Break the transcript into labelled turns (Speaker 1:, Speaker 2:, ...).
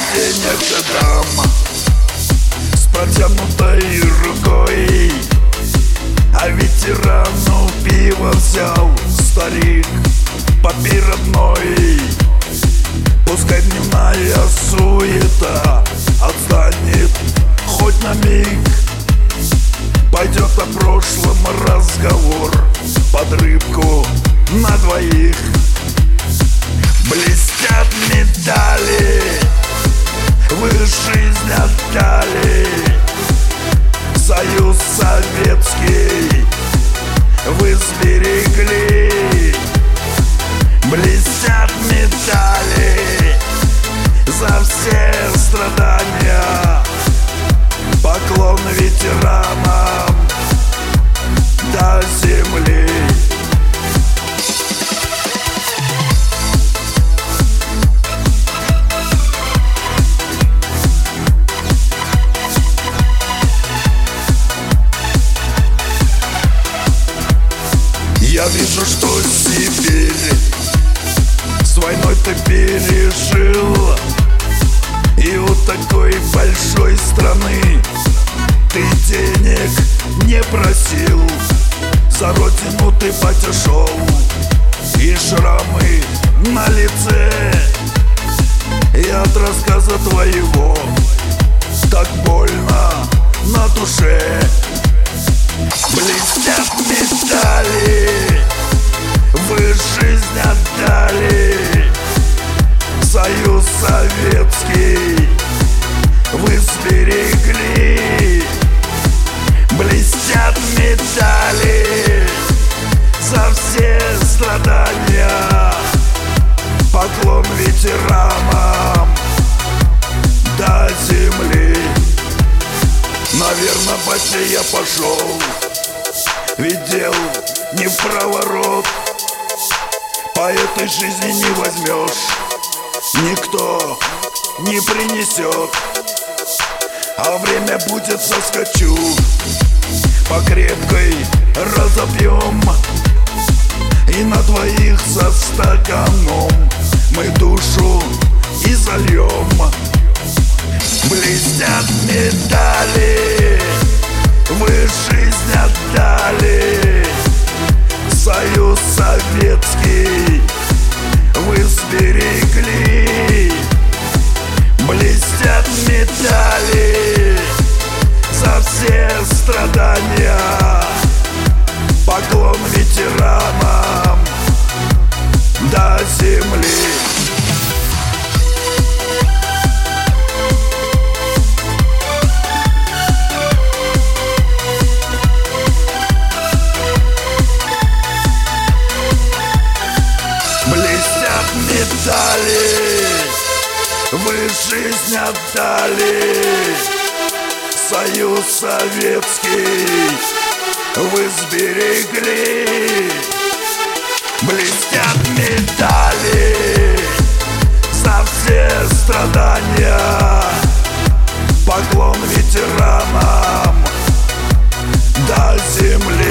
Speaker 1: денег дам с протянутой рукой, а ветерану пиво взял старик попей родной. Пускай дневная суета отстанет хоть на миг, пойдет о прошлом разговор под рыбку на двоих. Блестят медали, вы жизнь отдали, Союз Советский вы сберегли. Блестят медали за все страдания, поклон ветеранам до земли. Я вижу, что Сибирь с войной ты пережил, и у такой большой страны ты денег не просил. За родину ты потешел, и шрамы на лице, и от рассказа твоего так больно на душе. Блестят медали, вы жизнь отдали, Союз Советский вы сберегли. Блестят медали за все страдания, поклон ветеранам до земли. Наверно, батя, я пошел, ведь дел не в проворот, по этой жизни не возьмешь, никто не принесет. А время будет, соскочу, по крепкой разобьем, и на двоих за стаканом мы душу и зальем. Блестят медали, вы жизнь отдали, Союз Советский вы сберегли. Блестят медали за все страдания, поклон ветеранам до земли. Медали, вы жизнь отдали, Союз Советский вы сберегли. Блестят медали за все страдания, поклон ветеранам до земли.